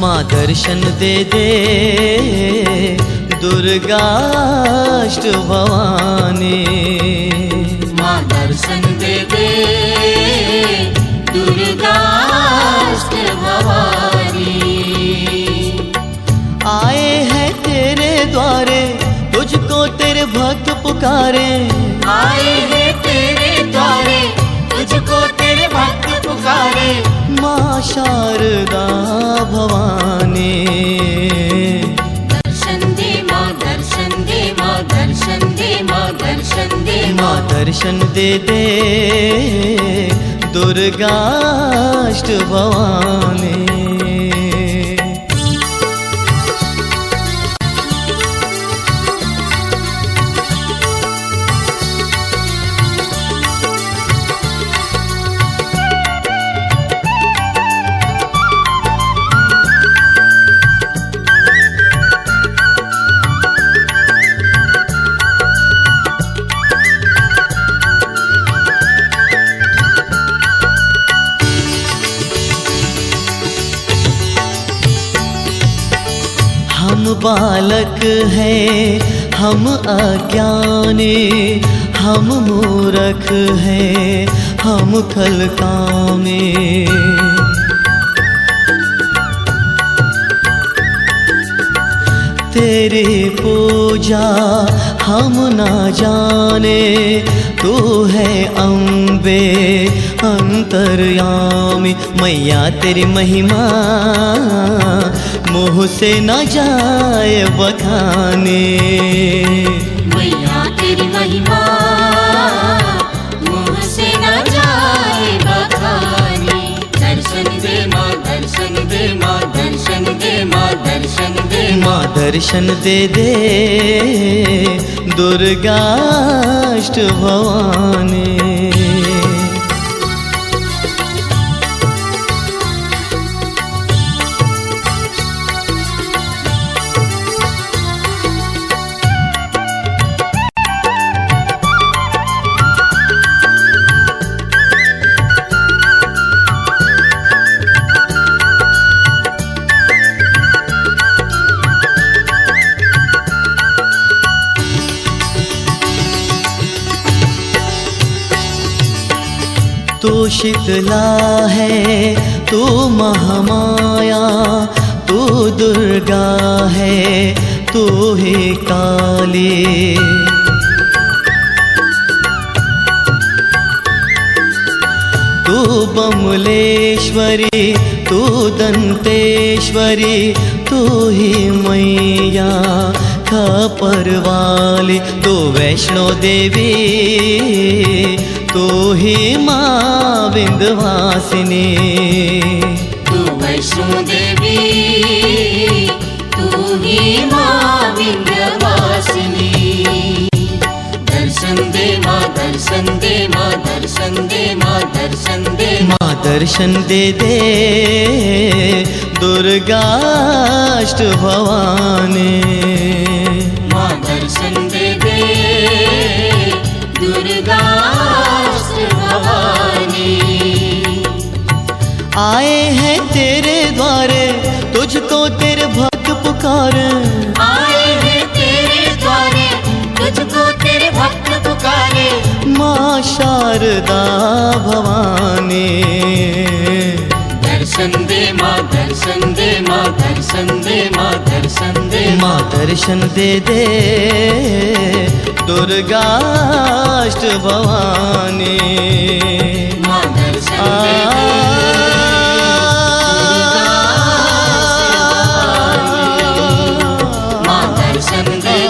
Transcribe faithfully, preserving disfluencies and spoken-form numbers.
माँ दर्शन दे दे दुर्गाष्ट भवानी। माँ दर्शन दे दे दुर्गाष्ट भवानी। आए हैं तेरे द्वारे तुझको तेरे भक्त पुकारे। आए हैं तेरे द्वारे तुझको तेरे भक्त पुकारे। माँ शारदा भवानी। दर्शन दे माँ दर्शन दे माँ दर्शन दे माँ दर्शन दे माँ दर्शन दे दे दुर्गाष्ट भवानी। हम बालक हैं हम अज्ञानी, हम मूर्ख हैं हम खलकामी। तेरी पूजा हम ना जाने, तू है अम्बे अंतर्यामी। मैया तेरी महिमा मुँह से न जाए बखाने। मैया तेरी महिमा मुँह से न जाए बखाने। दर्शन दे माँ दर्शन दे माँ दर्शन दे माँ दर्शन दे माँ दर्शन दे दे दुर्गाष्ट भवानी। तू शीतला है तू महामाया, तू दुर्गा है तू ही काली। तू बमलेश्वरी तू दंतेश्वरी, तू ही मैया खपर वाली। तू वैष्णो देवी तू ही माँ विंध्यवासिनी। तू वैष्णो देवी तू ही माँ विंध्यवासिनी। दर्शन दे माँ दर्शन दे माँ दर्शन दे माँ दर्शन दे माँ दर्शन दे दे दुर्गाष्ट भवानी। माँ दर्शन दे दे दुर्गाष्ट भवानी। आए हैं तेरे द्वारे तुझको तेरे भक्त पुकारे। आए हैं तेरे द्वारे तुझको तेरे भक्त पुकारे। माँ शारदा भवानी। दर्शन दे माँ दर्शन दे माँ दर्शन दे माँ दर्शन दे माँ दर्शन दे दे दुर्गाष्ट भवानी। माँ दर्शन दे दे माँ दर्शन दे